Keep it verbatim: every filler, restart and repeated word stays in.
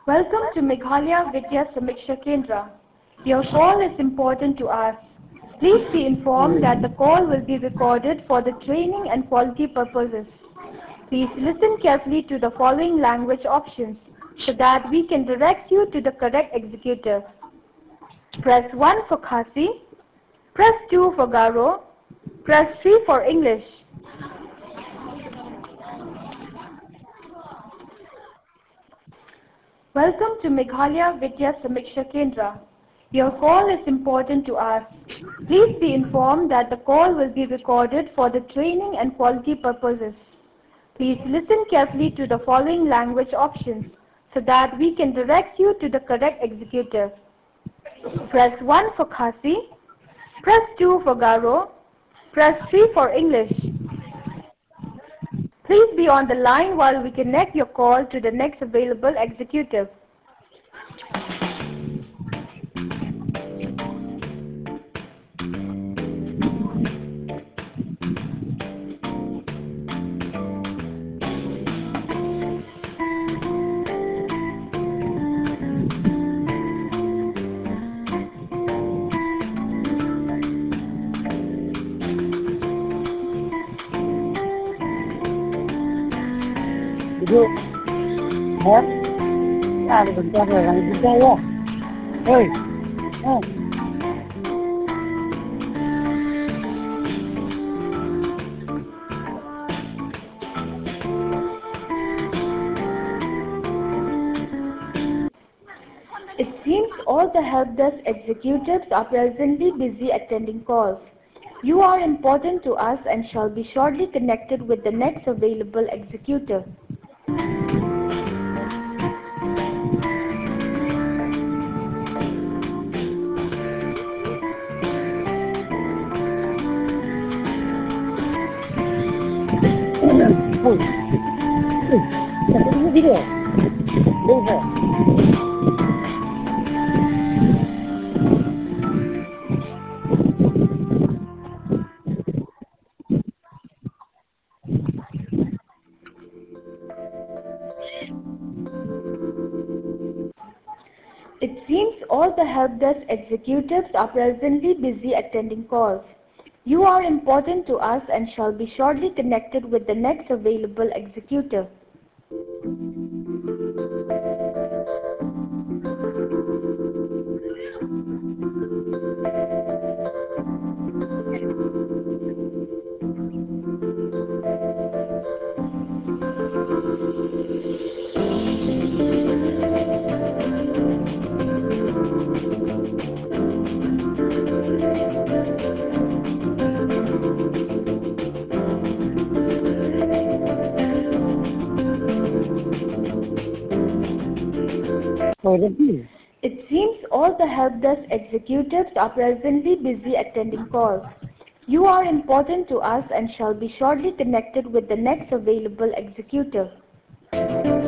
Welcome to Meghalaya Vidya Samiksha Kendra. Your call is important to us. Please be informed that the call will be recorded for the training and quality purposes. Please listen carefully to the following language options so that we can direct you to the correct executive. Press one for Khasi, press two for Garo, press three for English. Welcome to Meghalaya Vidya Samiksha Kendra. Your call is important to us. Please be informed that the call will be recorded for the training and quality purposes. Please listen carefully to the following language options so that we can direct you to the correct executive. Press one for Khasi, press two for Garo, press three for English. Please be on the line while we connect your call to the next available executive. Ví hả? À, thì mình cho người này đi chơi á. Ơi, à. It seems all the help desk executives are presently busy attending calls. You are important to us and shall be shortly connected with the next available executive. Ôi, ui, chẳng có cái video. Đây rồi. It seems all the help desk executives are presently busy attending calls. You are important to us and shall be shortly connected with the next available executive. Rồi đến gì? It seems all the help desk executives are presently busy attending calls. You are important to us and shall be shortly connected with the next available executive.